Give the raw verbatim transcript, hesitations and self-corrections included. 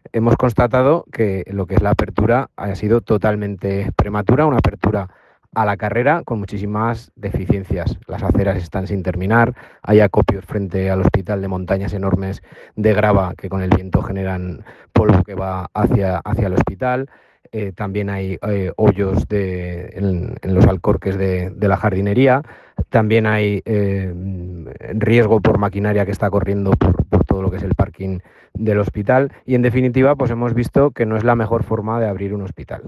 hemos constatado que lo que es la apertura ha sido totalmente prematura, una apertura a la carrera con muchísimas deficiencias. Las aceras están sin terminar, hay acopios frente al hospital de montañas enormes de grava que con el viento generan polvo que va hacia, hacia el hospital. Eh, también hay eh, hoyos de, en, en los alcorques de, de la jardinería. También hay eh, riesgo por maquinaria que está corriendo por, por todo lo que es el parking del hospital. Y en definitiva, pues hemos visto que no es la mejor forma de abrir un hospital.